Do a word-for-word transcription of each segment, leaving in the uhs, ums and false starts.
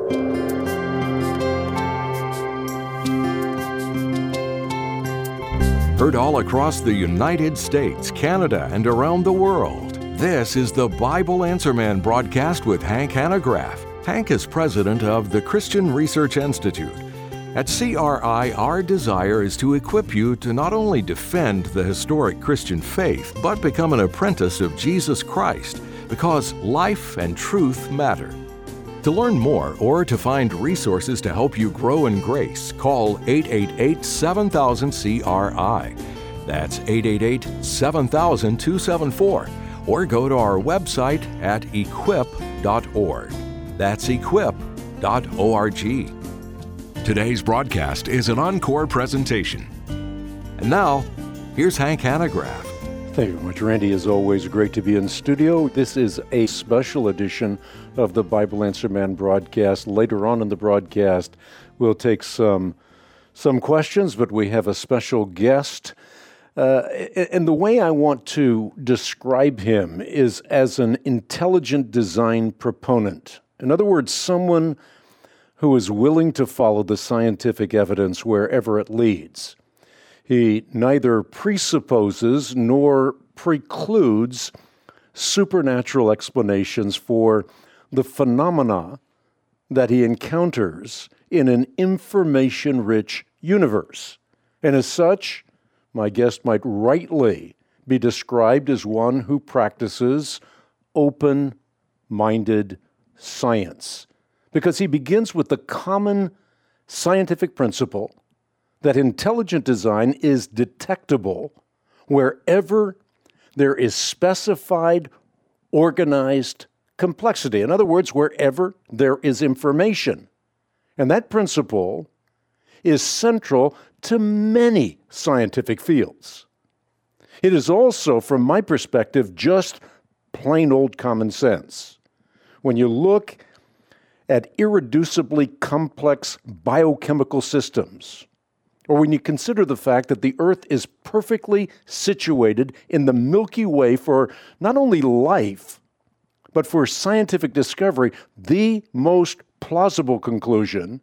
Heard all across the United States, Canada, and around the world. This is the Bible Answer Man broadcast with Hank Hanegraaff. Hank is president of the Christian Research Institute. At C R I, our desire is to equip you to not only defend the historic Christian faith, but become an apprentice of Jesus Christ, because life and truth matter. To learn more or to find resources to help you grow in grace, call eight eight eight, seven thousand, C R I. That's eight eight eight, seven thousand, two seven four. Or go to our website at equip dot org. That's equip dot org. Today's broadcast is an encore presentation. And now, here's Hank Hanegraaff. Thank you very much, Randy. As always, great to be in studio. This is a special edition of the Bible Answer Man broadcast. Later on in the broadcast, we'll take some some questions, but we have a special guest. Uh, and the way I want to describe him is as an intelligent design proponent. In other words, someone who is willing to follow the scientific evidence wherever it leads. He neither presupposes nor precludes supernatural explanations for the phenomena that he encounters in an information-rich universe. And as such, my guest might rightly be described as one who practices open-minded science, because he begins with the common scientific principle that intelligent design is detectable wherever there is specified, organized complexity. In other words, wherever there is information. And that principle is central to many scientific fields. It is also, from my perspective, just plain old common sense. When you look at irreducibly complex biochemical systems, or when you consider the fact that the Earth is perfectly situated in the Milky Way for not only life, but for scientific discovery, the most plausible conclusion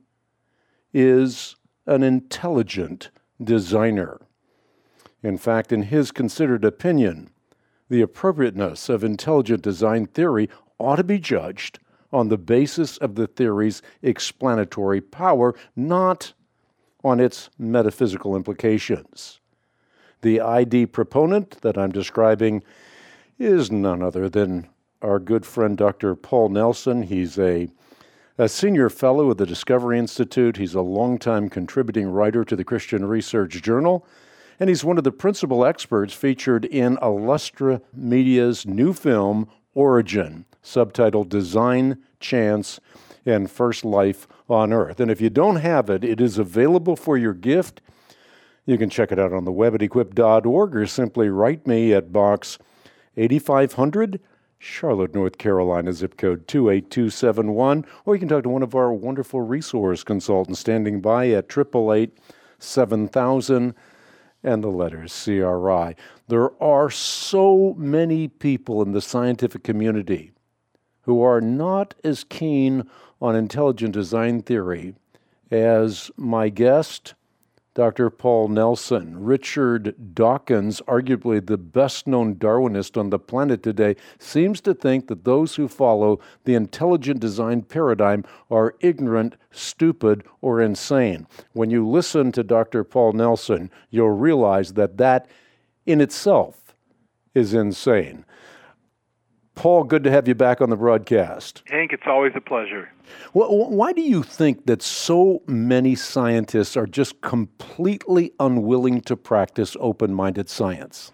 is an intelligent designer. In fact, in his considered opinion, the appropriateness of intelligent design theory ought to be judged on the basis of the theory's explanatory power, not on its metaphysical implications. The I D proponent that I'm describing is none other than our good friend Doctor Paul Nelson. He's a, a senior fellow at the Discovery Institute. He's a longtime contributing writer to the Christian Research Journal, and he's one of the principal experts featured in Illustra Media's new film, Origin, subtitled Design, Chance, and First Life on Earth. And if you don't have it, it is available for your gift. You can check it out on the web at equip dot org or simply write me at Box eighty-five hundred, Charlotte, North Carolina, zip code two eight two seven one. Or you can talk to one of our wonderful resource consultants standing by at eight eight eight, seven thousand and the letters C R I. There are so many people in the scientific community who are not as keen on intelligent design theory as my guest, Doctor Paul Nelson. Richard Dawkins, arguably the best-known Darwinist on the planet today, seems to think that those who follow the intelligent design paradigm are ignorant, stupid, or insane. When you listen to Doctor Paul Nelson, you'll realize that that in itself is insane. Paul, good to have you back on the broadcast. Hank, it's always a pleasure. Well, why do you think that so many scientists are just completely unwilling to practice open-minded science?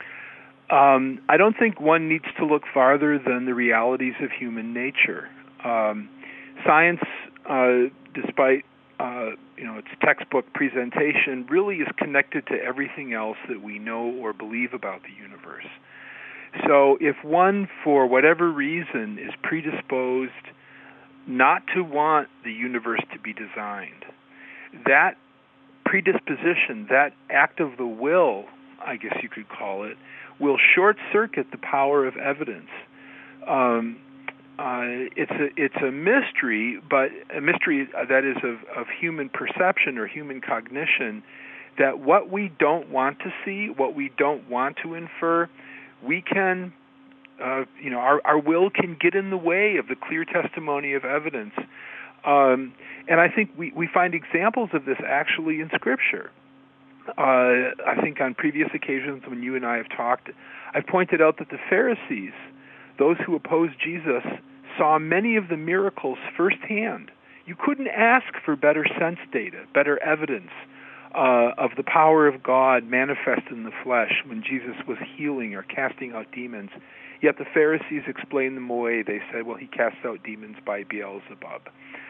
Um, I don't think one needs to look farther than the realities of human nature. Um, science, uh, despite uh, you know its textbook presentation, really is connected to everything else that we know or believe about the universe. So if one, for whatever reason, is predisposed not to want the universe to be designed, that predisposition, that act of the will, I guess you could call it, will short-circuit the power of evidence. Um, uh, it's a it's a mystery, but a mystery that is of, of human perception or human cognition, that what we don't want to see, what we don't want to infer, we can, uh, you know, our, our will can get in the way of the clear testimony of evidence. Um, and I think we, we find examples of this actually in Scripture. Uh, I think on previous occasions when you and I have talked, I've pointed out that the Pharisees, those who opposed Jesus, saw many of the miracles firsthand. You couldn't ask for better sense data, better evidence uh, of the power of God manifest in the flesh when Jesus was healing or casting out demons. Yet the Pharisees explained them away. They said, well, he casts out demons by Beelzebub.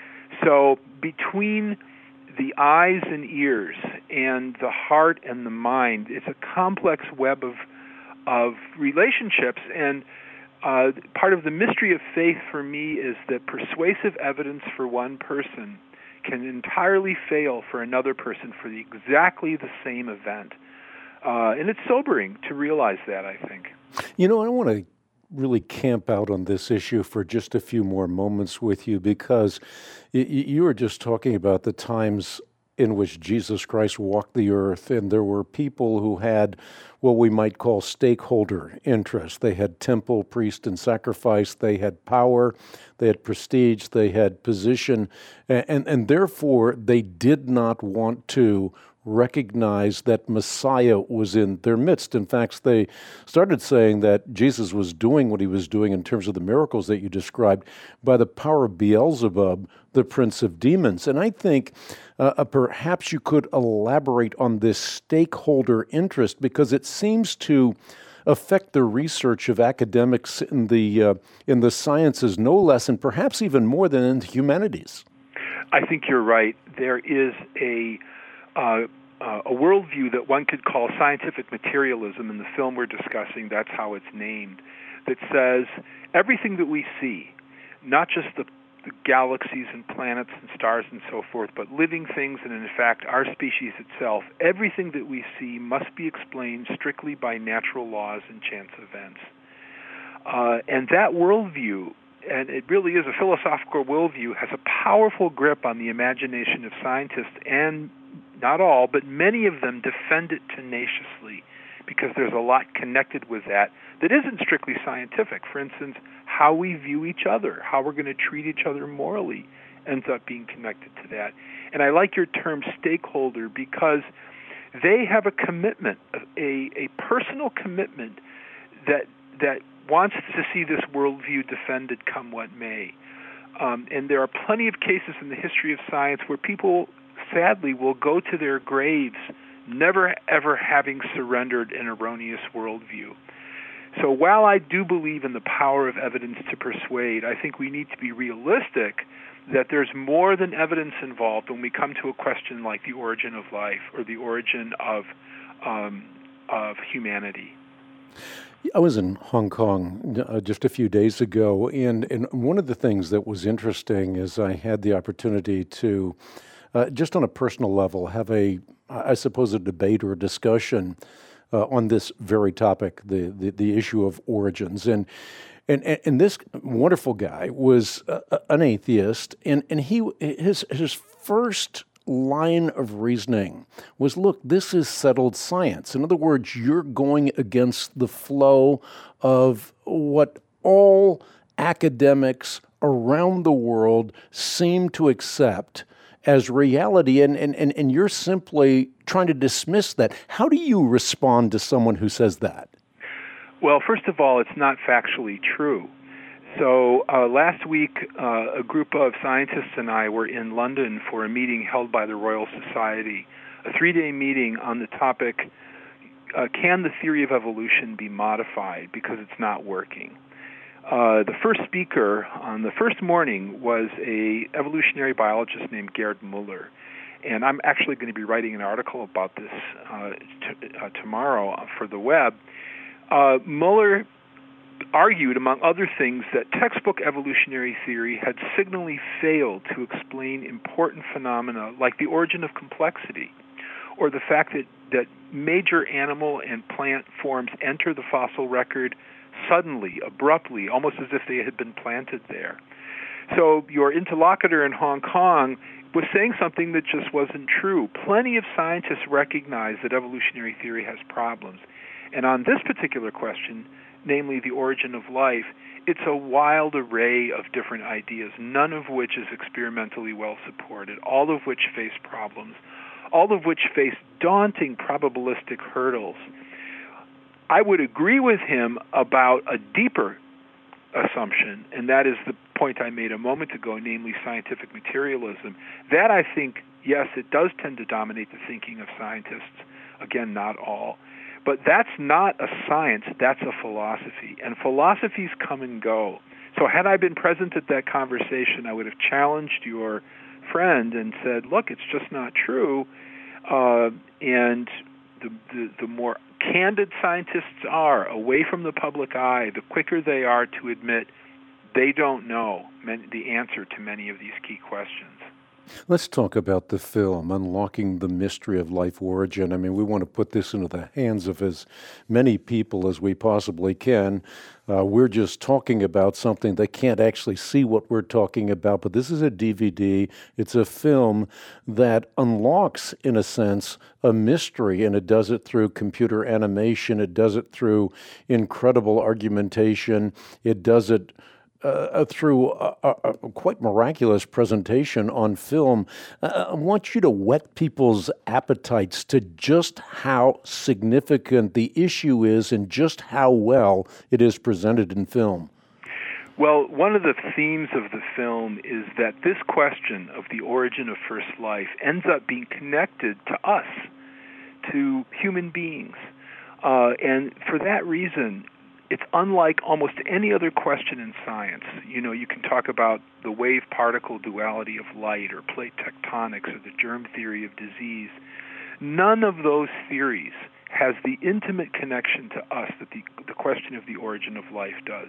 So between the eyes and ears and the heart and the mind, it's a complex web of of relationships. And uh, part of the mystery of faith for me is that persuasive evidence for one person can entirely fail for another person for the, exactly the same event. Uh, and it's sobering to realize that, I think. You know, I want to really camp out on this issue for just a few more moments with you, because y- you were just talking about the times in which Jesus Christ walked the earth, and there were people who had what we might call stakeholder interests. They had temple, priest, and sacrifice. They had power, they had prestige, they had position, and, and, and therefore they did not want to recognize that Messiah was in their midst. In fact, they started saying that Jesus was doing what he was doing in terms of the miracles that you described by the power of Beelzebub, the prince of demons. And I think uh, perhaps you could elaborate on this stakeholder interest, because it seems to affect the research of academics in the uh, in the sciences no less, and perhaps even more than in the humanities. I think you're right. There is a Uh, uh, a worldview that one could call scientific materialism. In the film we're discussing, that's how it's named, that says everything that we see, not just the, the galaxies and planets and stars and so forth, but living things and, in fact, our species itself, everything that we see must be explained strictly by natural laws and chance events. Uh, and that worldview, and it really is a philosophical worldview, has a powerful grip on the imagination of scientists, and not all, but many of them defend it tenaciously because there's a lot connected with that that isn't strictly scientific. For instance, how we view each other, how we're going to treat each other morally ends up being connected to that. And I like your term stakeholder because they have a commitment, a, a personal commitment that that wants to see this worldview defended come what may. Um, and there are plenty of cases in the history of science where people sadly will go to their graves never ever having surrendered an erroneous worldview. So while I do believe in the power of evidence to persuade, I think we need to be realistic that there's more than evidence involved when we come to a question like the origin of life or the origin of um, of humanity. I was in Hong Kong uh, just a few days ago, and, and one of the things that was interesting is I had the opportunity to Uh, just on a personal level, have a, I suppose, a debate or a discussion uh, on this very topic, the, the the issue of origins. And and and this wonderful guy was uh, an atheist, and and he his his first line of reasoning was, look, this is settled science. In other words, you're going against the flow of what all academics around the world seem to accept as reality, and, and, and, and you're simply trying to dismiss that. How do you respond to someone who says that? Well, first of all, it's not factually true. So uh, last week, uh, a group of scientists and I were in London for a meeting held by the Royal Society, a three-day meeting on the topic, uh, can the theory of evolution be modified because it's not working? Uh, the first speaker on the first morning was a evolutionary biologist named Gerd Muller, and I'm actually going to be writing an article about this uh, t- uh, tomorrow for the web. Uh, Muller argued, among other things, that textbook evolutionary theory had signally failed to explain important phenomena like the origin of complexity, or the fact that, that major animal and plant forms enter the fossil record suddenly, abruptly, almost as if they had been planted there. So your interlocutor in Hong Kong was saying something that just wasn't true. Plenty of scientists recognize that evolutionary theory has problems. And on this particular question, namely the origin of life, it's a wild array of different ideas, none of which is experimentally well supported, all of which face problems, all of which face daunting probabilistic hurdles. I would agree with him about a deeper assumption, and that is the point I made a moment ago, namely scientific materialism. That, I think, yes, it does tend to dominate the thinking of scientists. Again, not all. But that's not a science, that's a philosophy. And philosophies come and go. So had I been present at that conversation, I would have challenged your friend and said, look, it's just not true. Uh, and the, the, the more candid scientists are away from the public eye, the quicker they are to admit they don't know the answer to many of these key questions. Let's talk about the film, Unlocking the Mystery of Life Origin. I mean, we want to put this into the hands of as many people as we possibly can. Uh, we're just talking about something they can't actually see what we're talking about, but this is a D V D. It's a film that unlocks, in a sense, a mystery, and it does it through computer animation. It does it through incredible argumentation. It does it Uh, through a, a, a quite miraculous presentation on film. Uh, I want you to whet people's appetites to just how significant the issue is and just how well it is presented in film. Well, one of the themes of the film is that this question of the origin of first life ends up being connected to us, to human beings. Uh, and for that reason, it's unlike almost any other question in science. You know, you can talk about the wave-particle duality of light or plate tectonics or the germ theory of disease. None of those theories has the intimate connection to us that the, the question of the origin of life does.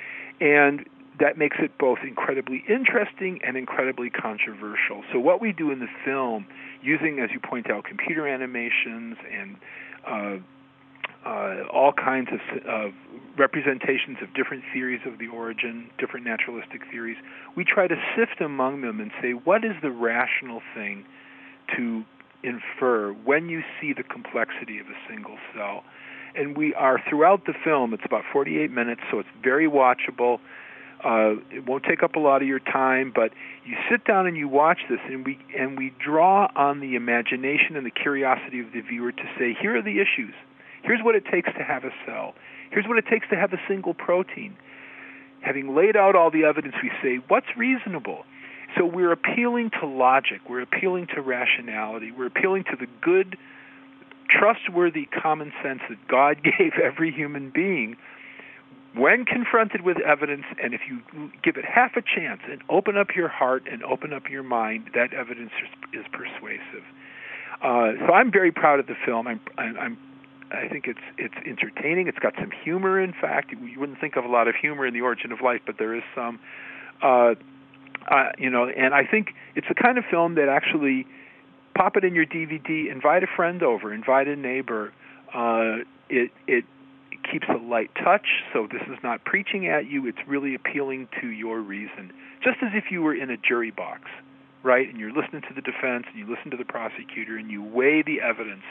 And that makes it both incredibly interesting and incredibly controversial. So what we do in the film, using, as you point out, computer animations and uh, Uh, all kinds of uh, representations of different theories of the origin, different naturalistic theories. We try to sift among them and say, what is the rational thing to infer when you see the complexity of a single cell? And we are, throughout the film, it's about forty-eight minutes, so it's very watchable. Uh, it won't take up a lot of your time, but you sit down and you watch this, and we and we draw on the imagination and the curiosity of the viewer to say, here are the issues. Here's what it takes to have a cell. Here's what it takes to have a single protein. Having laid out all the evidence, we say, what's reasonable? So we're appealing to logic. We're appealing to rationality. We're appealing to the good, trustworthy common sense that God gave every human being when confronted with evidence. And if you give it half a chance and open up your heart and open up your mind, that evidence is, is persuasive. Uh, so I'm very proud of the film. I'm, I'm I think it's it's entertaining. It's got some humor, in fact. You wouldn't think of a lot of humor in The Origin of Life, but there is some. Uh, uh, you know, and I think it's the kind of film that actually pop it in your D V D, invite a friend over, invite a neighbor. Uh, it, it it keeps a light touch, so this is not preaching at you. It's really appealing to your reason, just as if you were in a jury box, right? And you're listening to the defense, and you listen to the prosecutor, and you weigh the evidence.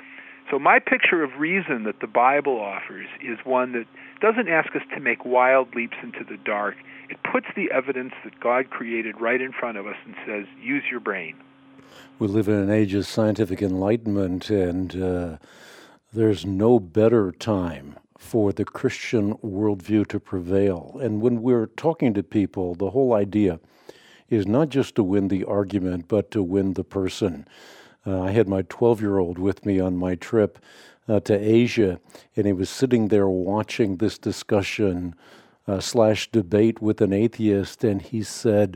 So my picture of reason that the Bible offers is one that doesn't ask us to make wild leaps into the dark. It puts the evidence that God created right in front of us and says, use your brain. We live in an age of scientific enlightenment, and uh, there's no better time for the Christian worldview to prevail. And when we're talking to people, the whole idea is not just to win the argument, but to win the person. Uh, I had my twelve-year-old with me on my trip uh, to Asia, and he was sitting there watching this discussion uh, slash debate with an atheist, and he said,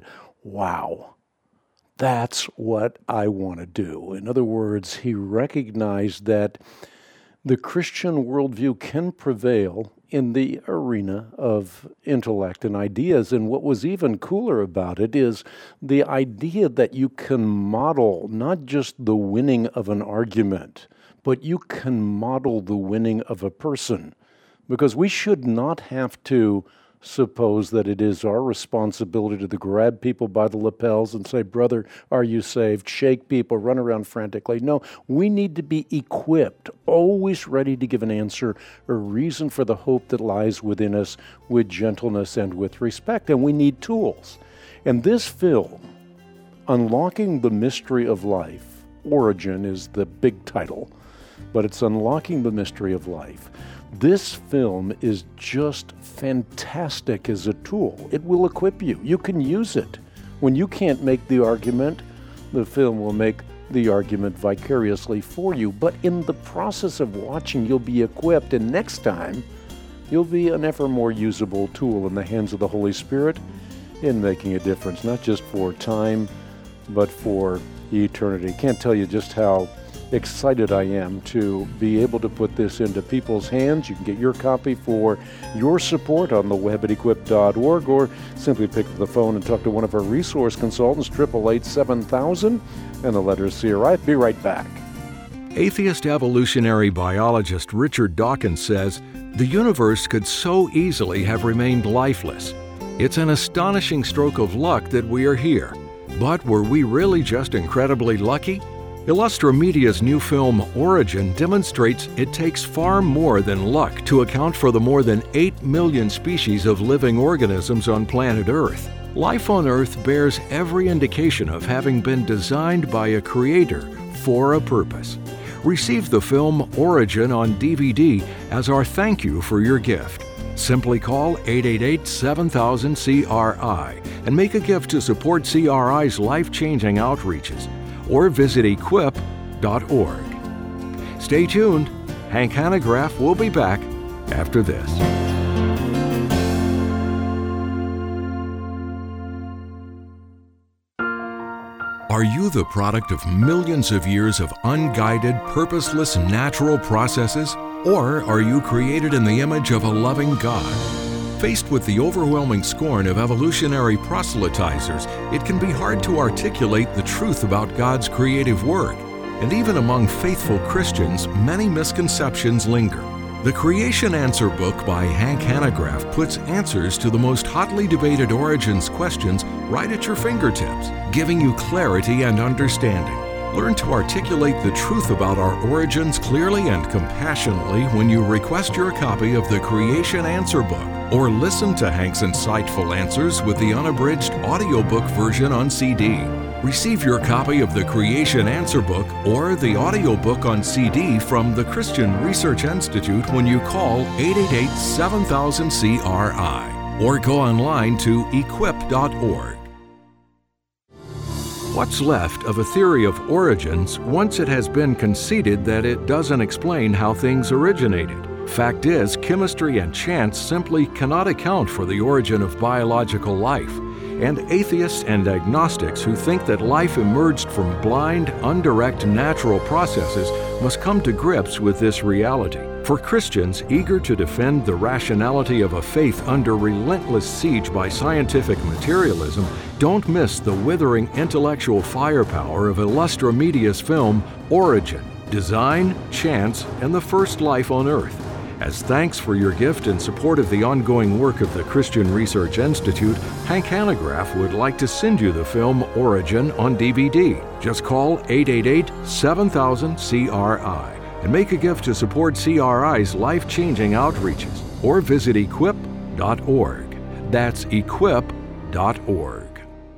wow, that's what I want to do. In other words, he recognized that the Christian worldview can prevail in the arena of intellect and ideas. And what was even cooler about it is the idea that you can model not just the winning of an argument, but you can model the winning of a person because we should not have to suppose that it is our responsibility to grab people by the lapels and say, brother, are you saved? Shake people, run around frantically. No, we need to be equipped, always ready to give an answer, a reason for the hope that lies within us with gentleness and with respect. And we need tools. And this film, Unlocking the Mystery of Life, Origin is the big title, but it's Unlocking the Mystery of Life. This film is just fantastic as a tool. It will equip you. You can use it. When you can't make the argument, the film will make the argument vicariously for you. But in the process of watching, you'll be equipped, and next time, you'll be an ever more usable tool in the hands of the Holy Spirit in making a difference, not just for time, but for eternity. Can't tell you just how excited I am to be able to put this into people's hands. You can get your copy for your support on the web at equip dot org, or simply pick up the phone and talk to one of our resource consultants, eight eight eight, seven thousand, and the letter C R I. Be right back. Atheist evolutionary biologist Richard Dawkins says, the universe could so easily have remained lifeless. It's an astonishing stroke of luck that we are here. But were we really just incredibly lucky? Illustra Media's new film, Origin, demonstrates it takes far more than luck to account for the more than eight million species of living organisms on planet Earth. Life on Earth bears every indication of having been designed by a creator for a purpose. Receive the film Origin on D V D as our thank you for your gift. Simply call eight eight eight, seven thousand, C R I and make a gift to support C R I's life-changing outreaches, or visit equip dot org. Stay tuned. Hank Hanegraaff will be back after this. Are you the product of millions of years of unguided, purposeless natural processes? Or are you created in the image of a loving God? Faced with the overwhelming scorn of evolutionary proselytizers, it can be hard to articulate the truth about God's creative work. And even among faithful Christians, many misconceptions linger. The Creation Answer book by Hank Hanegraaff puts answers to the most hotly debated origins questions right at your fingertips, giving you clarity and understanding. Learn to articulate the truth about our origins clearly and compassionately when you request your copy of the Creation Answer book, or listen to Hank's insightful answers with the unabridged audiobook version on C D. Receive your copy of the Creation Answer book or the audiobook on C D from the Christian Research Institute when you call eight eight eight, seven thousand, C R I, or go online to equip dot org. What's left of a theory of origins once it has been conceded that it doesn't explain how things originated? Fact is, chemistry and chance simply cannot account for the origin of biological life. And atheists and agnostics who think that life emerged from blind, undirect natural processes must come to grips with this reality. For Christians eager to defend the rationality of a faith under relentless siege by scientific materialism, don't miss the withering intellectual firepower of Illustra Media's film, Origin, Design, Chance, and the First Life on Earth. As thanks for your gift in support of the ongoing work of the Christian Research Institute, Hank Hanegraaff would like to send you the film Origin on D V D. Just call eight eight eight, seven thousand, C R I and make a gift to support C R I's life-changing outreaches, or visit equip dot org. That's equip dot org.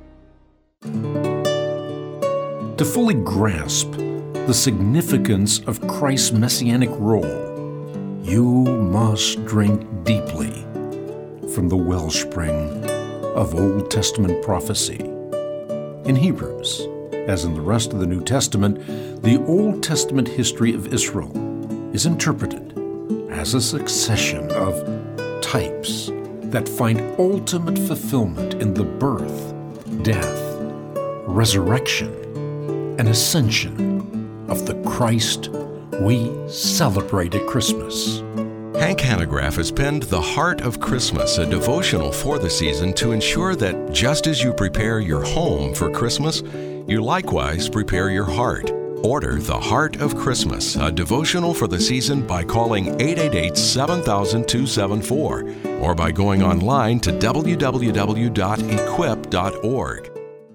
To fully grasp the significance of Christ's messianic role, you must drink deeply from the wellspring of Old Testament prophecy. In Hebrews, as in the rest of the New Testament, the Old Testament history of Israel is interpreted as a succession of types that find ultimate fulfillment in the birth, death, resurrection, and ascension of the Christ we celebrate at Christmas. Hank Hanegraaff has penned The Heart of Christmas, a devotional for the season to ensure that just as you prepare your home for Christmas, you likewise prepare your heart. Order The Heart of Christmas, a devotional for the season, by calling eight eight eight, seven thousand, two seven four or by going online to w w w dot equip dot org.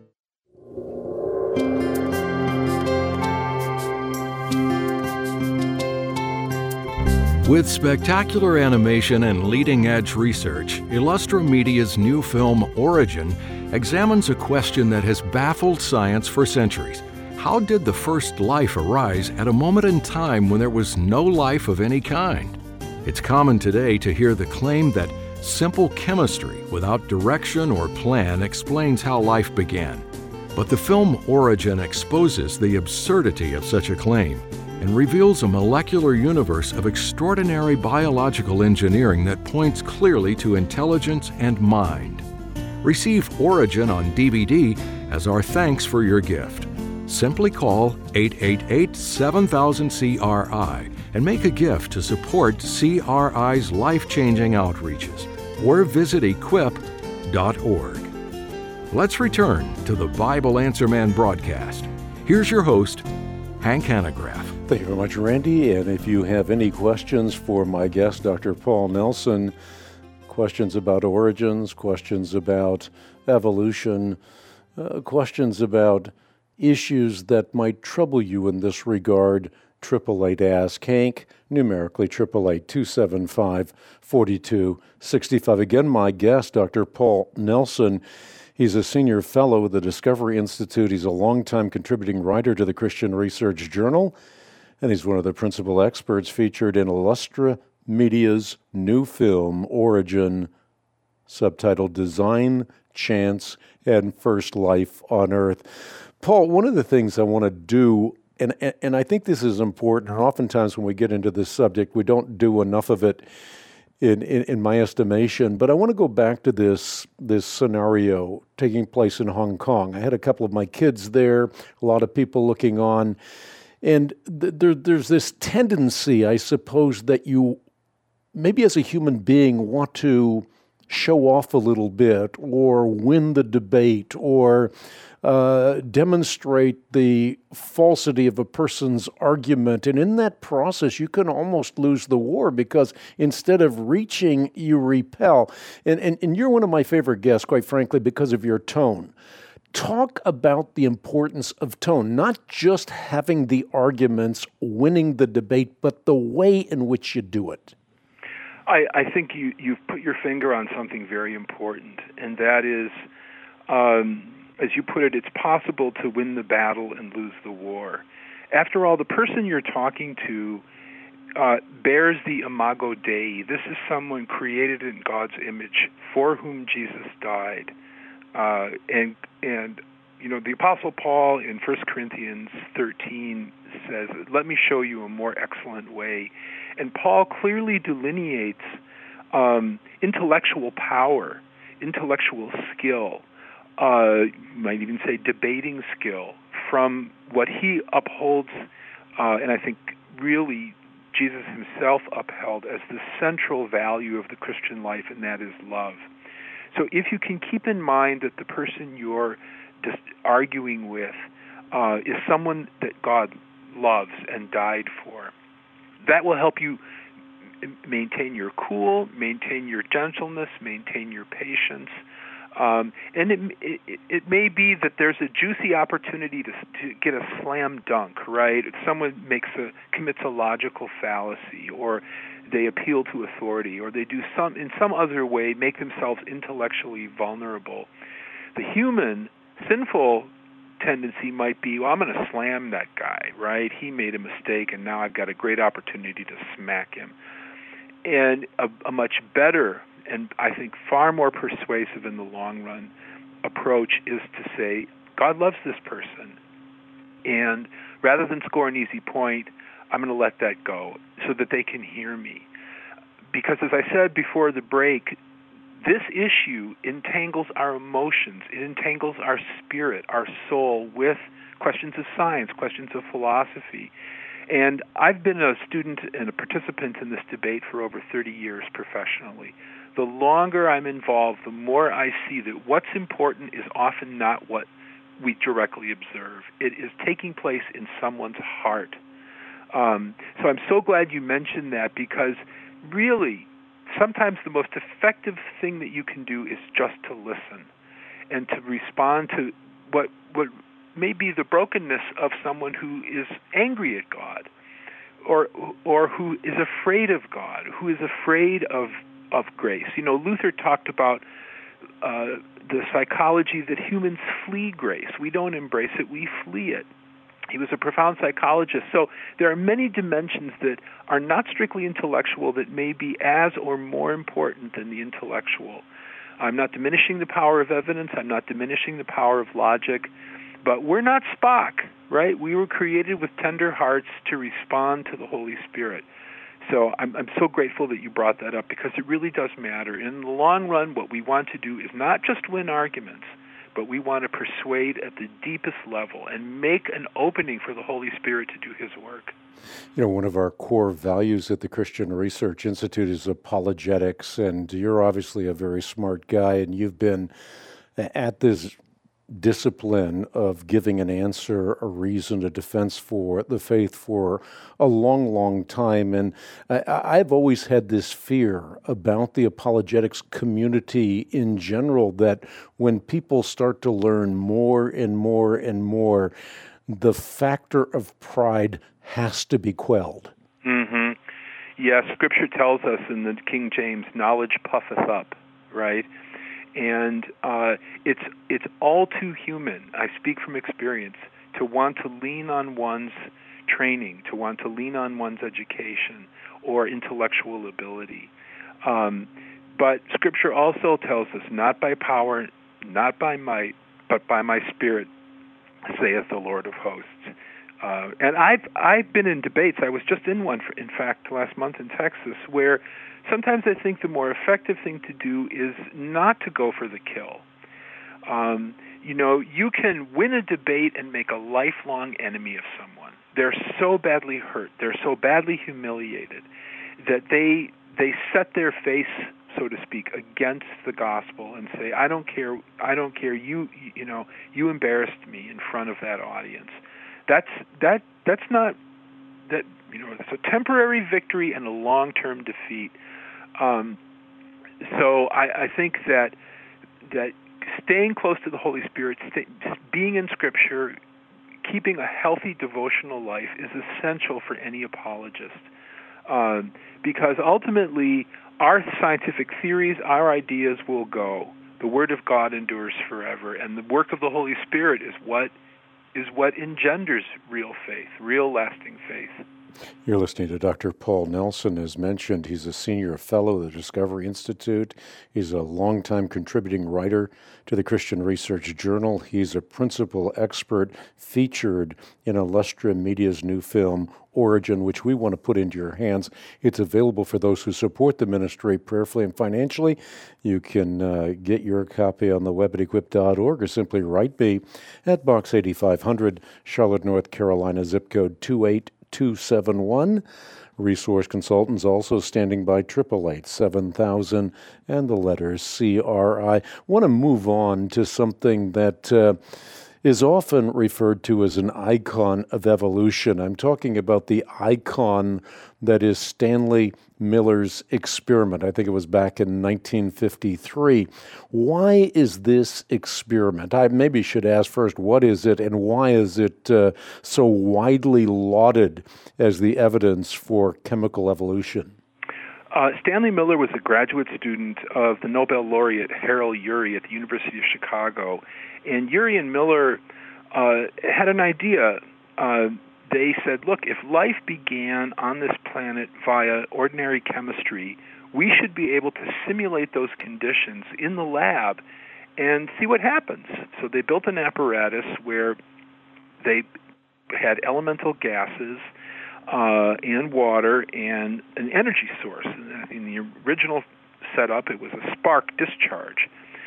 With spectacular animation and leading-edge research, Illustra Media's new film, Origin, examines a question that has baffled science for centuries. How did the first life arise at a moment in time when there was no life of any kind? It's common today to hear the claim that simple chemistry without direction or plan explains how life began. But the film Origin exposes the absurdity of such a claim and reveals a molecular universe of extraordinary biological engineering that points clearly to intelligence and mind. Receive Origin on D V D as our thanks for your gift. Simply call eight eight eight, seven thousand, C R I and make a gift to support C R I's life-changing outreaches, or visit equip dot org. Let's return to the Bible Answer Man broadcast. Here's your host, Hank Hanegraaff. Thank you very much, Randy. And if you have any questions for my guest, Doctor Paul Nelson, questions about origins, questions about evolution, uh, questions about issues that might trouble you in this regard, triple eight Ask Hank, numerically triple eight, two seven five, four two six five. Again, my guest, Doctor Paul Nelson. He's a senior fellow with the Discovery Institute. He's a longtime contributing writer to the Christian Research Journal, and he's one of the principal experts featured in Illustra Media's new film, Origin, subtitled Design, Chance, and First Life on Earth. Paul, one of the things I want to do, and, and I think this is important, and oftentimes when we get into this subject, we don't do enough of it in, in, in my estimation, but I want to go back to this, this scenario taking place in Hong Kong. I had a couple of my kids there, a lot of people looking on. And th- there, there's this tendency, I suppose, that you, maybe as a human being, want to show off a little bit or win the debate or uh, demonstrate the falsity of a person's argument. And in that process, you can almost lose the war because instead of reaching, you repel. And, and, and you're one of my favorite guests, quite frankly, because of your tone. Talk about the importance of tone, not just having the arguments, winning the debate, but the way in which you do it. I, I think you, you've put your finger on something very important, and that is, um, as you put it, it's possible to win the battle and lose the war. After all, the person you're talking to uh, bears the imago Dei. This is someone created in God's image, for whom Jesus died. Uh, and, and you know, the Apostle Paul in First Corinthians thirteen says, let me show you a more excellent way. And Paul clearly delineates um, intellectual power, intellectual skill, uh, you might even say debating skill, from what he upholds, uh, and I think really Jesus himself upheld as the central value of the Christian life, and that is love. So if you can keep in mind that the person you're just arguing with uh, is someone that God loves and died for, that will help you maintain your cool, maintain your gentleness, maintain your patience. Um, and it, it it may be that there's a juicy opportunity to, to get a slam dunk, right? If someone makes a commits a logical fallacy, or they appeal to authority, or they do some in some other way make themselves intellectually vulnerable. The human sinful tendency might be, well, I'm going to slam that guy, right? He made a mistake, and now I've got a great opportunity to smack him. And a, a much better, and I think far more persuasive in the long run, approach is to say, God loves this person. And rather than score an easy point, I'm going to let that go so that they can hear me. Because as I said before the break, this issue entangles our emotions. It entangles our spirit, our soul, with questions of science, questions of philosophy. And I've been a student and a participant in this debate for over thirty years professionally. The longer I'm involved, the more I see that what's important is often not what we directly observe. It is taking place in someone's heart. Um, so I'm so glad you mentioned that, because really, sometimes the most effective thing that you can do is just to listen and to respond to what what may be the brokenness of someone who is angry at God, or or who is afraid of God, who is afraid of of grace. You know, Luther talked about uh, the psychology that humans flee grace. We don't embrace it, we flee it. He was a profound psychologist. So there are many dimensions that are not strictly intellectual that may be as or more important than the intellectual. I'm not diminishing the power of evidence. I'm not diminishing the power of logic. But we're not Spock, right? We were created with tender hearts to respond to the Holy Spirit. So I'm, I'm so grateful that you brought that up, because it really does matter. In the long run, what we want to do is not just win arguments, but we want to persuade at the deepest level and make an opening for the Holy Spirit to do His work. You know, one of our core values at the Christian Research Institute is apologetics, and you're obviously a very smart guy, and you've been at this discipline of giving an answer, a reason, a defense for the faith for a long, long time. And I, I've always had this fear about the apologetics community in general, that when people start to learn more and more and more, the factor of pride has to be quelled. Mm-hmm. Yes, Scripture tells us in the King James, knowledge puffeth up, right? And uh, it's it's all too human, I speak from experience, to want to lean on one's training, to want to lean on one's education or intellectual ability. Um, but Scripture also tells us, not by power, not by might, but by my Spirit, saith the Lord of hosts. Uh, and I've I've been in debates. I was just in one, for, in fact, last month in Texas, where sometimes I think the more effective thing to do is not to go for the kill. Um, you know, you can win a debate and make a lifelong enemy of someone. They're so badly hurt, they're so badly humiliated, that they they set their face, so to speak, against the gospel and say, I don't care, I don't care, you you know, you embarrassed me in front of that audience. That's that that's not that you know, it's a temporary victory and a long-term defeat. Um, so I, I think that that staying close to the Holy Spirit, stay, being in Scripture, keeping a healthy devotional life is essential for any apologist, um, because ultimately our scientific theories, our ideas will go. The Word of God endures forever, and the work of the Holy Spirit is what is what engenders real faith, real lasting faith. You're listening to Doctor Paul Nelson. As mentioned, he's a senior fellow of the Discovery Institute. He's a longtime contributing writer to the Christian Research Journal. He's a principal expert featured in Illustria Media's new film, Origin, which we want to put into your hands. It's available for those who support the ministry prayerfully and financially. You can uh, get your copy on the web at equip dot org, or simply write me at Box eighty-five hundred, Charlotte, North Carolina, zip code two eight two seven one. Resource Consultants also standing by, triple eight seven thousand and the letters C R I. Want to move on to something that uh, is often referred to as an icon of evolution. I'm talking about the icon that is Stanley Miller's experiment. I think it was back in nineteen fifty-three. Why is this experiment? I maybe should ask first, what is it, and why is it uh, so widely lauded as the evidence for chemical evolution? Uh, Stanley Miller was a graduate student of the Nobel laureate Harold Urey at the University of Chicago. And Urey and Miller uh, had an idea. Uh, they said, look, if life began on this planet via ordinary chemistry, we should be able to simulate those conditions in the lab and see what happens. So they built an apparatus where they had elemental gases uh, and water and an energy source. In the original setup, it was a spark discharge.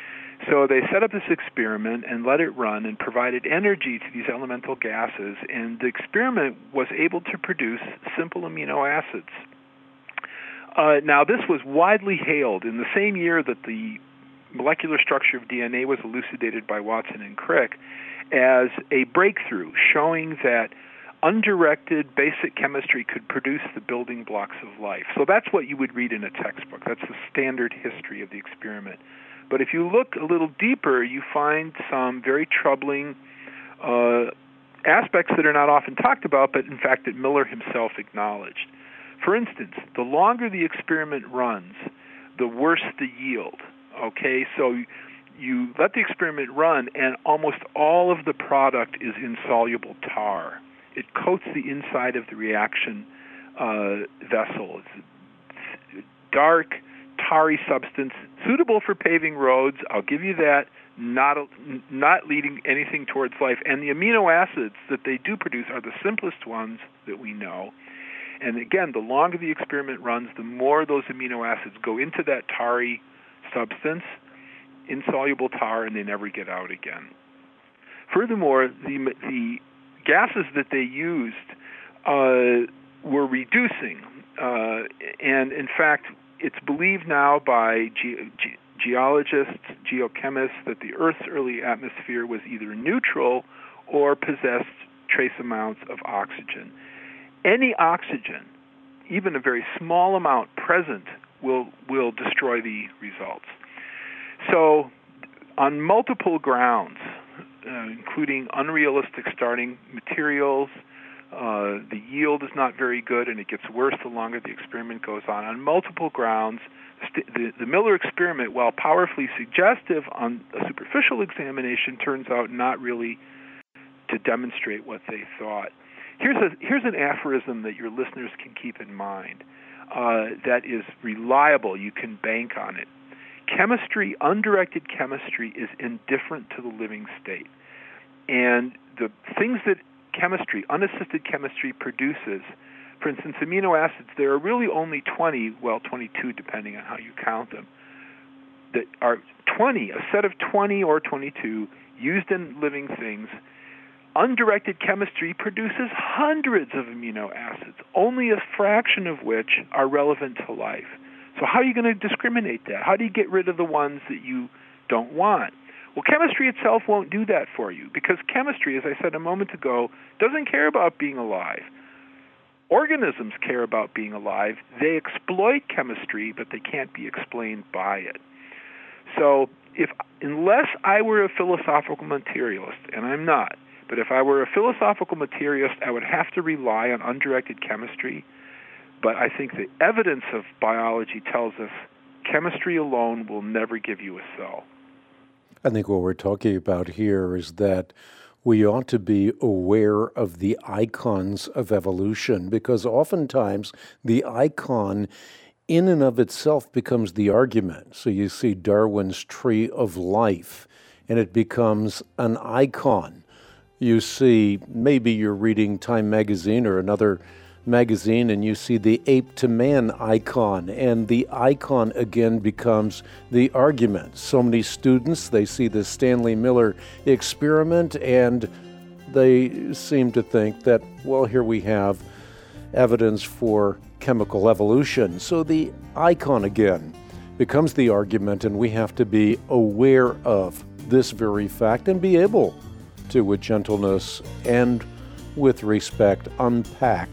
So they set up this experiment and let it run and provided energy to these elemental gases, and the experiment was able to produce simple amino acids. Uh, now, this was widely hailed. In the same year that the molecular structure of D N A was elucidated by Watson and Crick as a breakthrough, showing that undirected basic chemistry could produce the building blocks of life. So that's what you would read in a textbook. That's the standard history of the experiment. But if you look a little deeper, you find some very troubling uh, aspects that are not often talked about, but in fact that Miller himself acknowledged. For instance, the longer the experiment runs, the worse the yield. Okay, so you let the experiment run, and almost all of the product is insoluble tar. It coats the inside of the reaction uh, vessel. It's dark, tarry substance, suitable for paving roads. I'll give you that. Not not leading anything towards life. And the amino acids that they do produce are the simplest ones that we know. And again, the longer the experiment runs, the more those amino acids go into that tarry substance, insoluble tar, and they never get out again. Furthermore, the the gases that they used uh, were reducing, uh, and in fact, it's believed now by ge- ge- geologists, geochemists, that the Earth's early atmosphere was either neutral or possessed trace amounts of oxygen. Any oxygen, even a very small amount present, will will destroy the results. So, on multiple grounds, uh, including unrealistic starting materials, uh, the yield is not very good, and it gets worse the longer the experiment goes on. On multiple grounds, st- the, the Miller experiment, while powerfully suggestive on a superficial examination, turns out not really to demonstrate what they thought. Here's a here's an aphorism that your listeners can keep in mind uh, that is reliable. You can bank on it. Chemistry, undirected chemistry, is indifferent to the living state. And the things that chemistry, unassisted chemistry, produces, for instance, amino acids, there are really only twenty, well, twenty-two depending on how you count them, that are twenty, a set of twenty or twenty-two used in living things. Undirected chemistry produces hundreds of amino acids, only a fraction of which are relevant to life. So how are you going to discriminate that? How do you get rid of the ones that you don't want? Well, chemistry itself won't do that for you, because chemistry, as I said a moment ago, doesn't care about being alive. Organisms care about being alive. They exploit chemistry, but they can't be explained by it. So if unless I were a philosophical materialist, and I'm not, but if I were a philosophical materialist, I would have to rely on undirected chemistry. But I think the evidence of biology tells us chemistry alone will never give you a cell. I think what we're talking about here is that we ought to be aware of the icons of evolution, because oftentimes the icon in and of itself becomes the argument. So you see Darwin's tree of life, and it becomes an icon. You see, maybe you're reading Time magazine or another magazine, and you see the ape to man icon, and the icon again becomes the argument. So many students, they see the Stanley Miller experiment, and they seem to think that, well, here we have evidence for chemical evolution. So the icon again becomes the argument, and we have to be aware of this very fact and be able to, with gentleness and with respect, unpack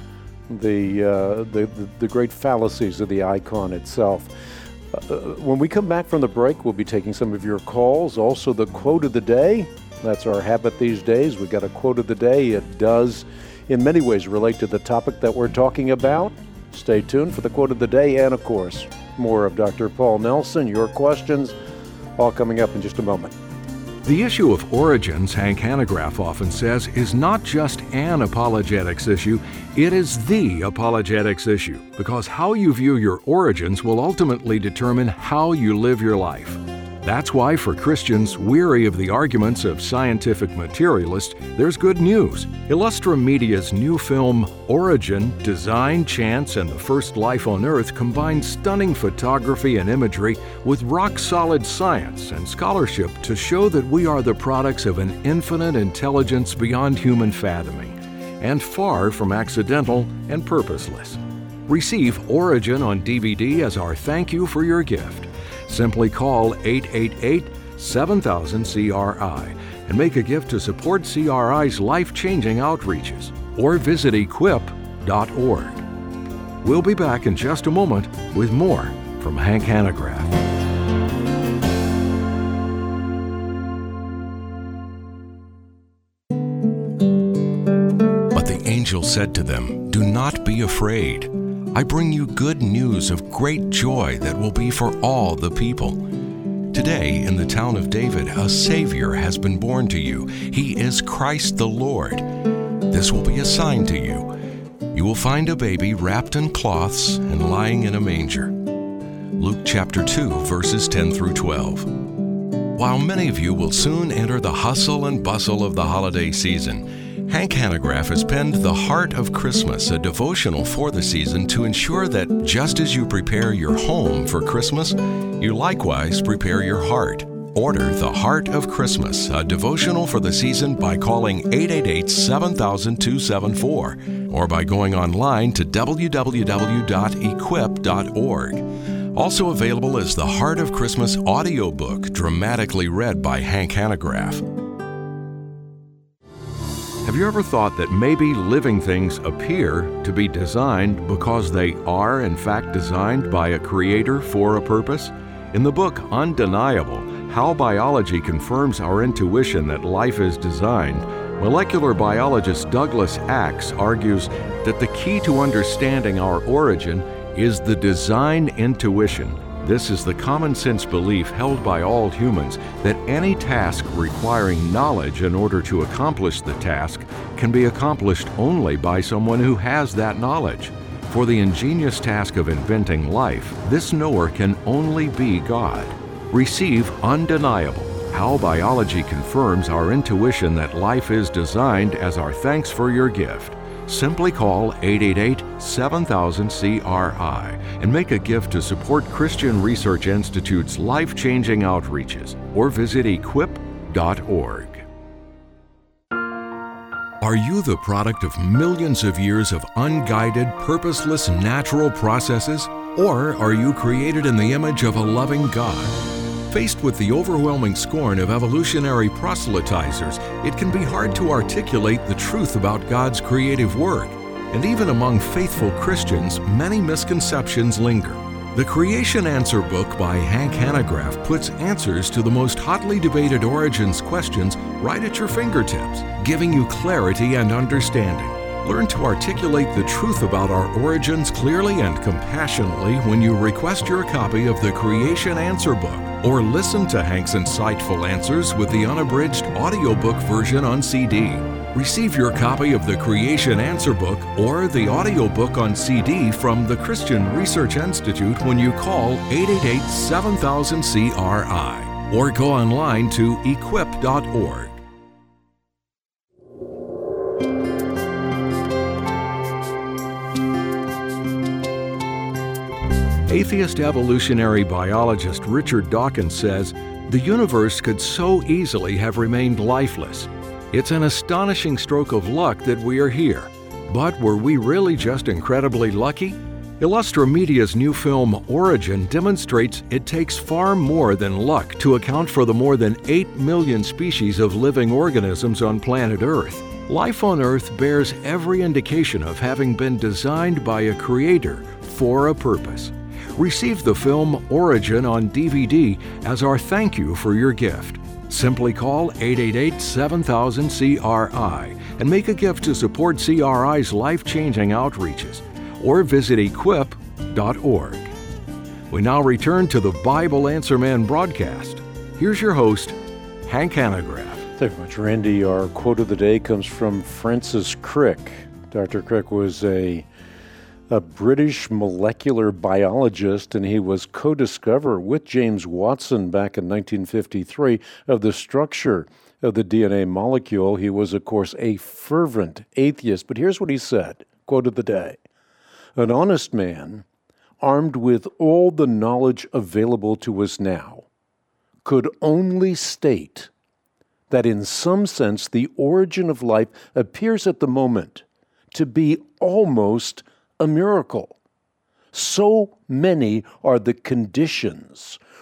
the, uh, the, the the great fallacies of the icon itself. Uh, when we come back from the break, we'll be taking some of your calls. Also, the quote of the day. That's our habit these days. We've got a quote of the day. It does, in many ways, relate to the topic that we're talking about. Stay tuned for the quote of the day, and, of course, more of Doctor Paul Nelson. Your questions, all coming up in just a moment. The issue of origins, Hank Hanegraaff often says, is not just an apologetics issue, it is the apologetics issue, because how you view your origins will ultimately determine how you live your life. That's why for Christians weary of the arguments of scientific materialists, there's good news. Illustrum Media's new film, Origin, Design, Chance, and the First Life on Earth combine stunning photography and imagery with rock-solid science and scholarship to show that we are the products of an infinite intelligence beyond human fathoming, and far from accidental and purposeless. Receive Origin on D V D as our thank you for your gift. Simply call eight eight eight, seven thousand, C R I and make a gift to support C R I's life-changing outreaches, or visit equip dot org. We'll be back in just a moment with more from Hank Hanegraaff. But the angel said to them, "Do not be afraid. I bring you good news of great joy that will be for all the people. Today, in the town of David, a Savior has been born to you. He is Christ the Lord. This will be a sign to you. You will find a baby wrapped in cloths and lying in a manger." Luke chapter two, verses ten through twelve. While many of you will soon enter the hustle and bustle of the holiday season, Hank Hanegraaff has penned The Heart of Christmas, a devotional for the season to ensure that just as you prepare your home for Christmas, you likewise prepare your heart. Order The Heart of Christmas, a devotional for the season, by calling eight eight eight, seven thousand, two seven four or by going online to w w w dot equip dot org. Also available is the Heart of Christmas audiobook, dramatically read by Hank Hanegraaff. Have you ever thought that maybe living things appear to be designed because they are, in fact, designed by a creator for a purpose? In the book Undeniable, How Biology Confirms Our Intuition That Life is Designed, molecular biologist Douglas Axe argues that the key to understanding our origin is the design intuition. This is the common sense belief held by all humans that any task requiring knowledge in order to accomplish the task can be accomplished only by someone who has that knowledge. For the ingenious task of inventing life, this knower can only be God. Receive Undeniable, How Biology Confirms Our Intuition That Life is Designed, as our thanks for your gift. Simply call eight eight eight, seven thousand, C R I and make a gift to support Christian Research Institute's life-changing outreaches, or visit equip dot org. Are you the product of millions of years of unguided, purposeless natural processes? Or are you created in the image of a loving God? Faced with the overwhelming scorn of evolutionary proselytizers, it can be hard to articulate the truth about God's creative work. And even among faithful Christians, many misconceptions linger. The Creation Answer book by Hank Hanegraaff puts answers to the most hotly debated origins questions right at your fingertips, giving you clarity and understanding. Learn to articulate the truth about our origins clearly and compassionately when you request your copy of the Creation Answer book, or listen to Hank's insightful answers with the unabridged audiobook version on C D. Receive your copy of the Creation Answer book or the audiobook on C D from the Christian Research Institute when you call eight eight eight, seven thousand, C R I or go online to equip dot org. Atheist evolutionary biologist Richard Dawkins says, "The universe could so easily have remained lifeless. It's an astonishing stroke of luck that we are here. But were we really just incredibly lucky?" Illustra Media's new film Origin demonstrates it takes far more than luck to account for the more than eight million species of living organisms on planet Earth. Life on Earth bears every indication of having been designed by a creator for a purpose. Receive the film Origin on D V D as our thank you for your gift. Simply call eight eight eight, seven thousand, C R I and make a gift to support C R I's life-changing outreaches, or visit equip dot org. We now return to the Bible Answer Man broadcast. Here's your host, Hank Hanegraaff. Thank you very much, Randy. Our quote of the day comes from Francis Crick. Doctor Crick was a a British molecular biologist, and he was co-discoverer with James Watson back in nineteen fifty-three of the structure of the D N A molecule. He was, of course, a fervent atheist, but here's what he said, quote of the day: "An honest man, armed with all the knowledge available to us now, could only state that in some sense the origin of life appears at the moment to be almost a miracle. So many are the conditions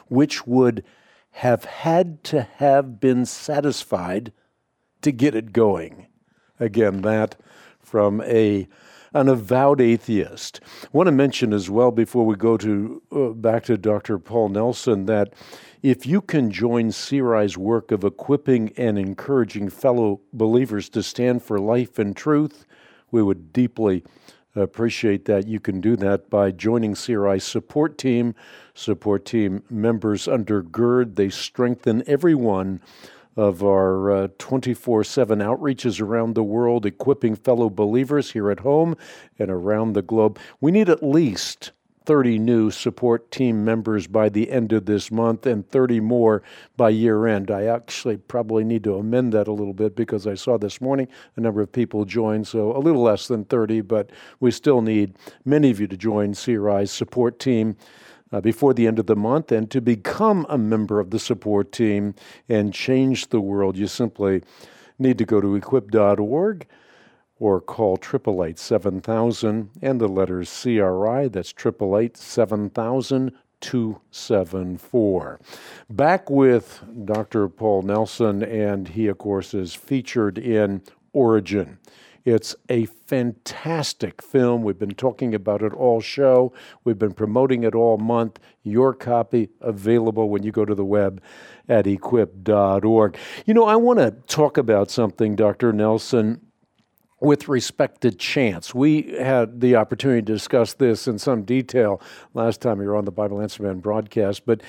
which would have had to have been satisfied to get it going. Again, that from a an avowed atheist. I want to mention as well, before we go to uh, back to Doctor Paul Nelson, that if you can join C R I's work of equipping and encouraging fellow believers to stand for life and truth, we would deeply appreciate that. You can do that by joining C R I's support team. Support team members undergird, they strengthen every one of our uh, twenty-four seven outreaches around the world, equipping fellow believers here at home and around the globe. We need at least thirty new support team members by the end of this month and thirty more by year end. I actually probably need to amend that a little bit because I saw this morning a number of people join, so a little less than thirty, but we still need many of you to join C R I's support team Uh, before the end of the month. And to become a member of the support team and change the world, you simply need to go to equip dot org or call eight eight eight, seven thousand and the letters C R I. That's eight eight eight, seven thousand, two seven four. Back with Doctor Paul Nelson, and he, of course, is featured in Origin. It's a fantastic film. We've been talking about it all show. We've been promoting it all month. Your copy available when you go to the web at equip dot org. You know, I want to talk about something, Doctor Nelson, with respect to chance. We had the opportunity to discuss this in some detail last time we were on the Bible Answer Man broadcast, but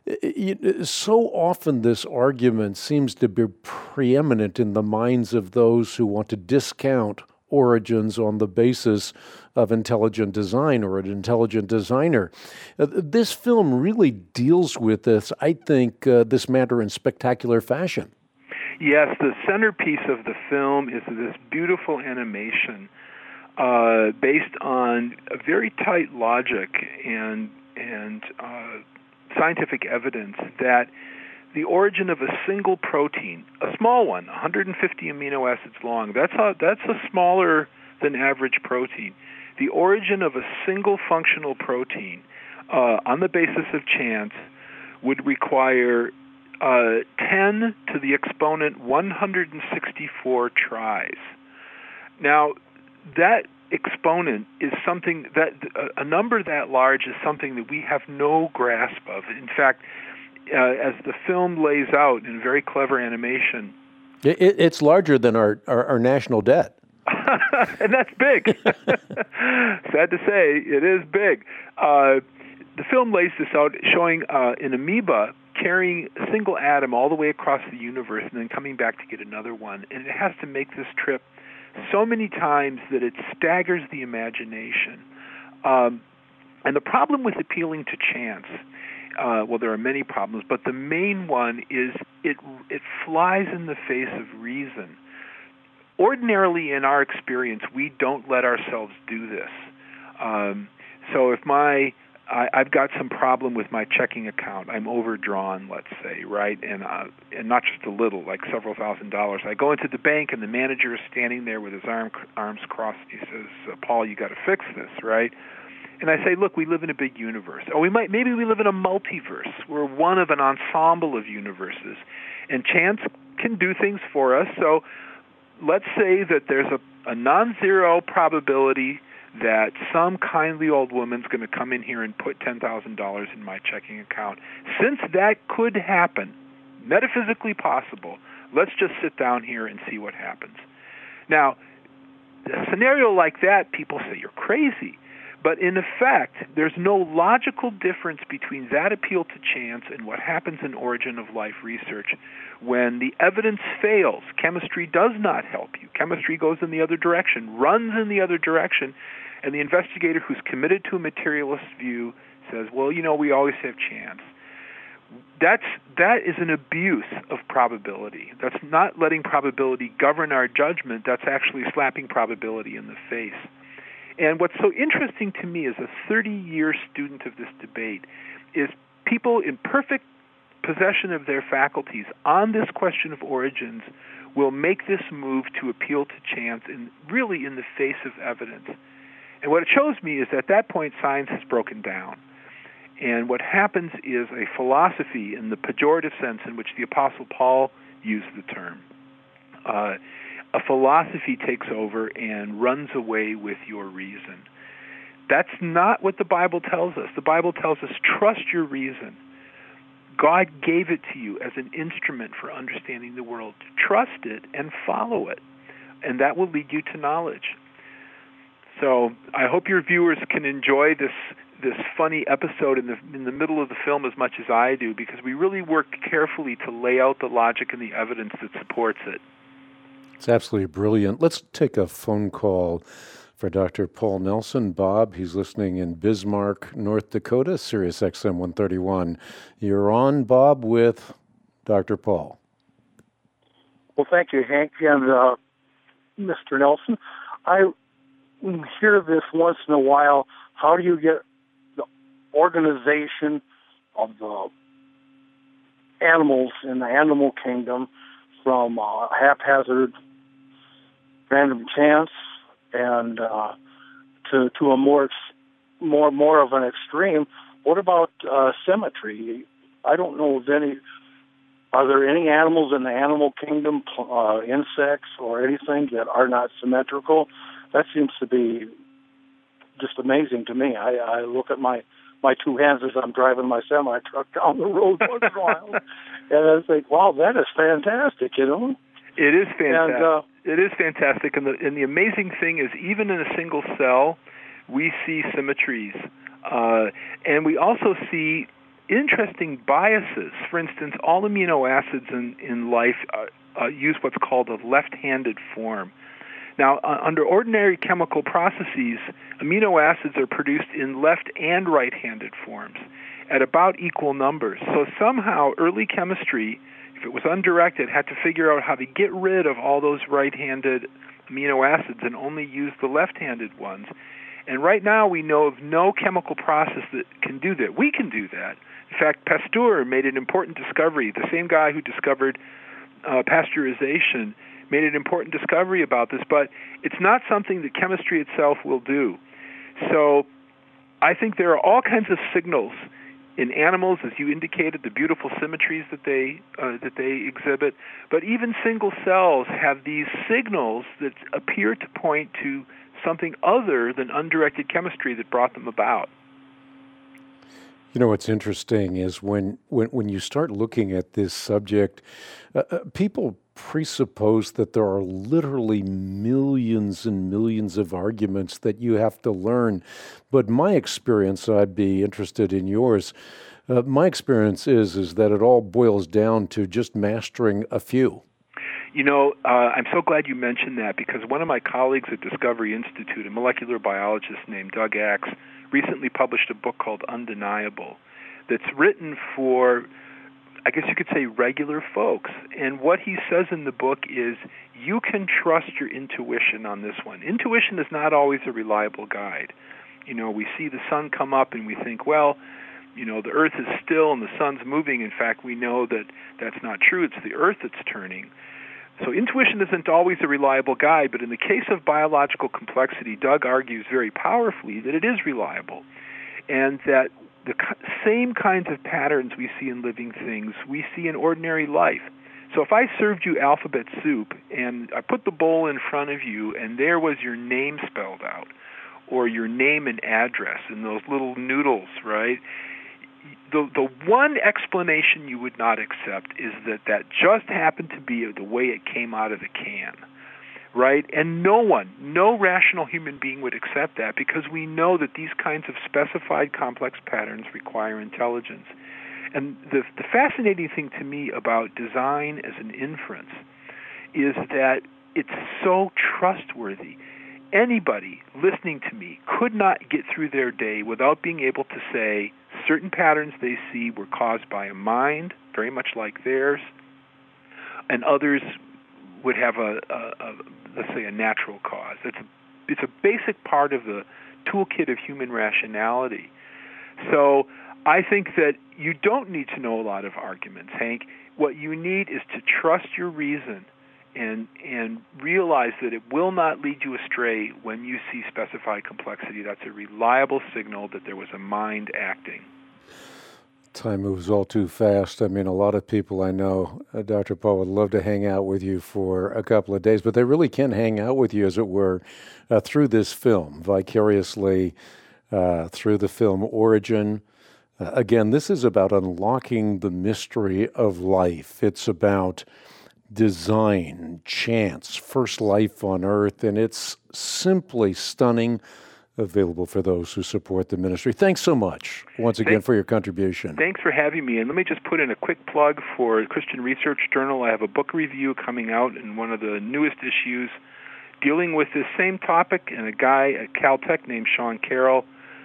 so often this argument seems to be preeminent in the minds of those who want to discount origins on the basis of intelligent design or an intelligent designer. Uh, this film really deals with this, I think, uh, this matter in spectacular fashion. Yes, the centerpiece of the film is this beautiful animation uh, based on a very tight logic and and uh, scientific evidence that the origin of a single protein, a small one, one hundred fifty amino acids long, that's a, that's a smaller than average protein. The origin of a single functional protein uh, on the basis of chance would require uh, ten to the exponent one hundred sixty-four tries. Now, that exponent is something that a number that large is something that we have no grasp of. In fact, uh, as the film lays out in very clever animation, it, it's larger than our, our, our national debt. And that's big. Sad to say, it is big. Uh, the film lays this out, showing uh, an amoeba carrying a single atom all the way across the universe and then coming back to get another one. And it has to make this trip so many times that it staggers the imagination. Um, and the problem with appealing to chance, uh, well, there are many problems, but the main one is it it flies in the face of reason. Ordinarily, in our experience, we don't let ourselves do this. Um, so if my I, I've got some problem with my checking account. I'm overdrawn, let's say, right? And uh, and not just a little, like several thousand dollars. I go into the bank, and the manager is standing there with his arm, arms crossed. He says, "Paul, you got to fix this, right?" And I say, "Look, we live in a big universe. Or we might, maybe we live in a multiverse. We're one of an ensemble of universes, and chance can do things for us. So let's say that there's a, a non-zero probability that some kindly old woman's going to come in here and put ten thousand dollars in my checking account. Since that could happen, metaphysically possible, let's just sit down here and see what happens." Now, a scenario like that, people say you're crazy. But in effect, there's no logical difference between that appeal to chance and what happens in origin of life research. When the evidence fails, chemistry does not help you. Chemistry goes in the other direction, runs in the other direction, and the investigator who's committed to a materialist view says, well, you know, we always have chance. That's, that is an abuse of probability. That's not letting probability govern our judgment. That's actually slapping probability in the face. And what's so interesting to me as a thirty-year student of this debate is people in perfect possession of their faculties on this question of origins will make this move to appeal to chance and really in the face of evidence. And what it shows me is that at that point science has broken down. And what happens is a philosophy, in the pejorative sense in which the Apostle Paul used the term, uh, a philosophy takes over and runs away with your reason. That's not what the Bible tells us. The Bible tells us, trust your reason. God gave it to you as an instrument for understanding the world. Trust it and follow it, and that will lead you to knowledge. So I hope your viewers can enjoy this this funny episode in the in the middle of the film as much as I do, because we really work carefully to lay out the logic and the evidence that supports it. It's absolutely brilliant. Let's take a phone call for Doctor Paul Nelson. Bob, he's listening in Bismarck, North Dakota, Sirius X M one thirty-one. You're on, Bob, with Doctor Paul. Well, thank you, Hank and uh, Mister Nelson. I hear this once in a while. How do you get the organization of the animals in the animal kingdom from uh, haphazard, random chance, and uh, to to a more more more of an extreme? What about uh, symmetry? I don't know of any. Are there any animals in the animal kingdom, uh, insects or anything, that are not symmetrical? That seems to be just amazing to me. I, I look at my, my two hands as I'm driving my semi truck down the road once in a while, and I think, wow, that is fantastic, you know? It is fantastic. And, uh, it is fantastic, and the and the amazing thing is, even in a single cell, we see symmetries, uh, and we also see interesting biases. For instance, all amino acids in, in life uh, uh, use what's called a left-handed form. Now, uh, under ordinary chemical processes, amino acids are produced in left and right-handed forms at about equal numbers. So somehow early chemistry, if it was undirected, had to figure out how to get rid of all those right-handed amino acids and only use the left-handed ones. And right now we know of no chemical process that can do that. We can do that. In fact, Pasteur made an important discovery. The same guy who discovered uh, pasteurization made an important discovery about this, but it's not something that chemistry itself will do. So I think there are all kinds of signals in animals, as you indicated, the beautiful symmetries that they uh, that they exhibit, but even single cells have these signals that appear to point to something other than undirected chemistry that brought them about. You know, what's interesting is when, when, when you start looking at this subject, uh, uh, people presuppose that there are literally millions and millions of arguments that you have to learn. But my experience, I'd be interested in yours, uh, my experience is, is that it all boils down to just mastering a few. You know, uh, I'm so glad you mentioned that, because one of my colleagues at Discovery Institute, a molecular biologist named Doug Axe, recently published a book called Undeniable that's written for, I guess you could say, regular folks. And what he says in the book is, you can trust your intuition on this one. Intuition is not always a reliable guide. You know, we see the sun come up and we think, well, you know, the earth is still and the sun's moving. In fact, we know that that's not true. It's the earth that's turning. So intuition isn't always a reliable guide, but in the case of biological complexity, Doug argues very powerfully that it is reliable, and that the same kinds of patterns we see in living things, we see in ordinary life. So if I served you alphabet soup, and I put the bowl in front of you, and there was your name spelled out, or your name and address in those little noodles, right? The the one explanation you would not accept is that that just happened to be the way it came out of the can, right? And no one, no rational human being would accept that, because we know that these kinds of specified complex patterns require intelligence. And the, the fascinating thing to me about design as an inference is that it's so trustworthy. Anybody listening to me could not get through their day without being able to say certain patterns they see were caused by a mind, very much like theirs, and others would have a, a, a let's say, a natural cause. It's a, it's a basic part of the toolkit of human rationality. So I think that you don't need to know a lot of arguments, Hank. What you need is to trust your reason and and realize that it will not lead you astray when you see specified complexity. That's a reliable signal that there was a mind acting. Time moves all too fast. I mean, a lot of people I know, uh, Doctor Paul, would love to hang out with you for a couple of days, but they really can hang out with you, as it were, uh, through this film, vicariously uh, through the film Origin. Uh, again, this is about unlocking the mystery of life. It's about design, chance, first life on earth, and it's simply stunning. Available for those who support the ministry. Thanks so much, once again, Thanks, for your contribution. Thanks for having me. And let me just put in a quick plug for Christian Research Journal. I have a book review coming out in one of the newest issues dealing with this same topic, and a guy at Caltech named Sean Carroll.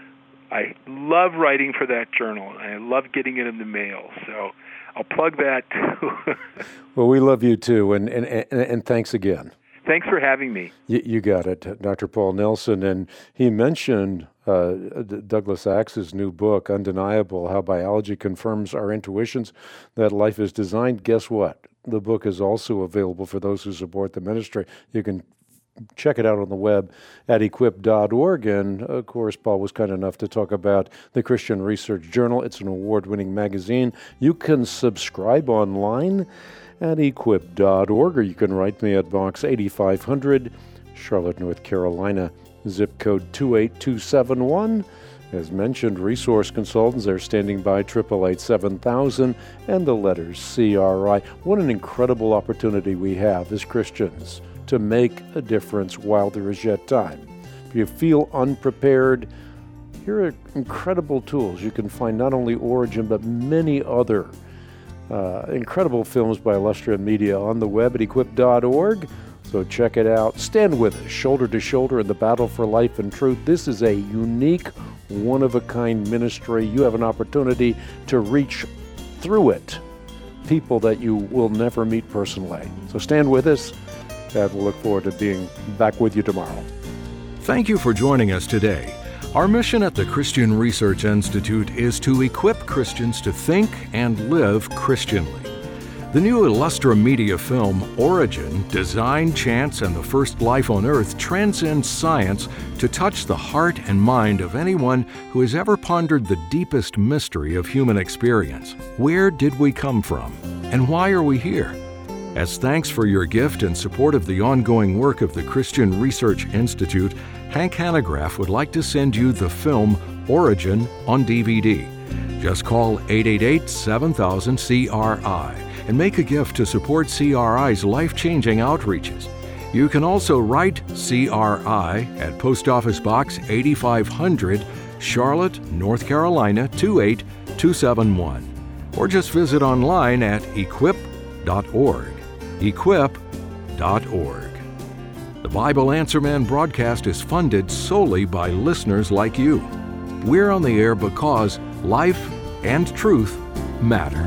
I love writing for that journal, and I love getting it in the mail. So I'll plug that, too. Well, we love you, too, and, and, and, and thanks again. Thanks for having me. You, you got it, Doctor Paul Nelson. And he mentioned uh, Douglas Axe's new book, Undeniable, How Biology Confirms Our Intuitions That Life is Designed. Guess what? The book is also available for those who support the ministry. You can check it out on the web at equip dot org. And, of course, Paul was kind enough to talk about the Christian Research Journal. It's an award-winning magazine. You can subscribe online at equip dot org, or you can write me at Box eighty-five hundred, Charlotte, North Carolina, zip code two eight two seven one. As mentioned, resource consultants are standing by, eight eight eight, seven thousand, and the letters C R I. What an incredible opportunity we have as Christians to make a difference while there is yet time. If you feel unprepared, here are incredible tools. You can find not only Origin, but many other Uh, incredible films by Illustra Media on the web at equip dot org. So check it out. Stand with us, shoulder to shoulder in the battle for life and truth. This is a unique, one-of-a-kind ministry. You have an opportunity to reach through it people that you will never meet personally. So stand with us, and we'll look forward to being back with you tomorrow. Thank you for joining us today. Our mission at the Christian Research Institute is to equip Christians to think and live Christianly. The new Illustra Media film, Origin, Design, Chance, and the First Life on Earth transcends science to touch the heart and mind of anyone who has ever pondered the deepest mystery of human experience. Where did we come from? And why are we here? As thanks for your gift and support of the ongoing work of the Christian Research Institute, Hank Hanegraaff would like to send you the film Origin on D V D. Just call eight eight eight, seven thousand, C R I and make a gift to support C R I's life-changing outreaches. You can also write C R I at Post Office Box eighty-five hundred, Charlotte, North Carolina, two eight two seven one. Or just visit online at equip dot org. equip dot org. The Bible Answer Man broadcast is funded solely by listeners like you. We're on the air because life and truth matter.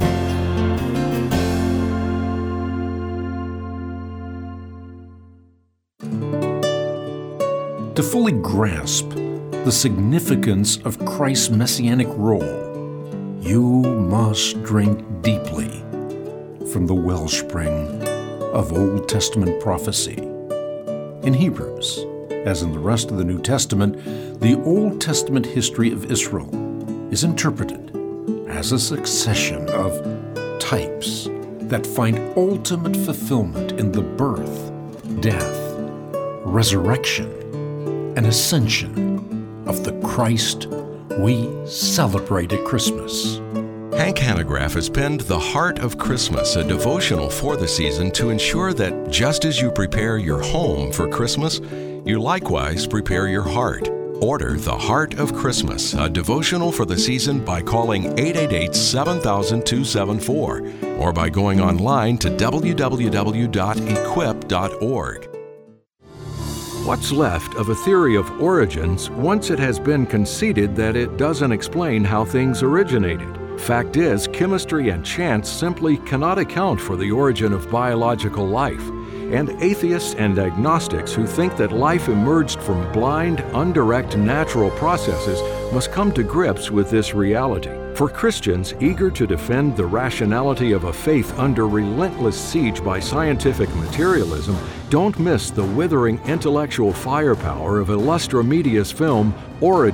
To fully grasp the significance of Christ's messianic role, you must drink deeply from the wellspring of Old Testament prophecy. In Hebrews, as in the rest of the New Testament, the Old Testament history of Israel is interpreted as a succession of types that find ultimate fulfillment in the birth, death, resurrection, and ascension of the Christ we celebrate at Christmas. Hank Hanegraaff has penned The Heart of Christmas, a devotional for the season to ensure that just as you prepare your home for Christmas, you likewise prepare your heart. Order The Heart of Christmas, a devotional for the season, by calling eight eight eight, seven thousand, two seven four or by going online to w w w dot equip dot org. What's left of a theory of origins once it has been conceded that it doesn't explain how things originated? Fact is, chemistry and chance simply cannot account for the origin of biological life. And atheists and agnostics who think that life emerged from blind, undirect natural processes must come to grips with this reality. For Christians eager to defend the rationality of a faith under relentless siege by scientific materialism, don't miss the withering intellectual firepower of Illustra Media's film, Origin,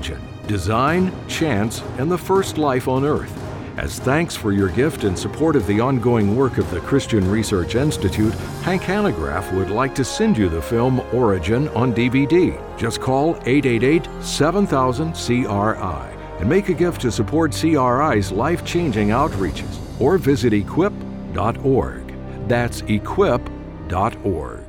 Design, Chance, and the First Life on Earth. As thanks for your gift and support of the ongoing work of the Christian Research Institute, Hank Hanegraaff would like to send you the film Origin on D V D. Just call eight eight eight, seven thousand, C R I and make a gift to support C R I's life-changing outreaches, or visit equip dot org. That's equip dot org.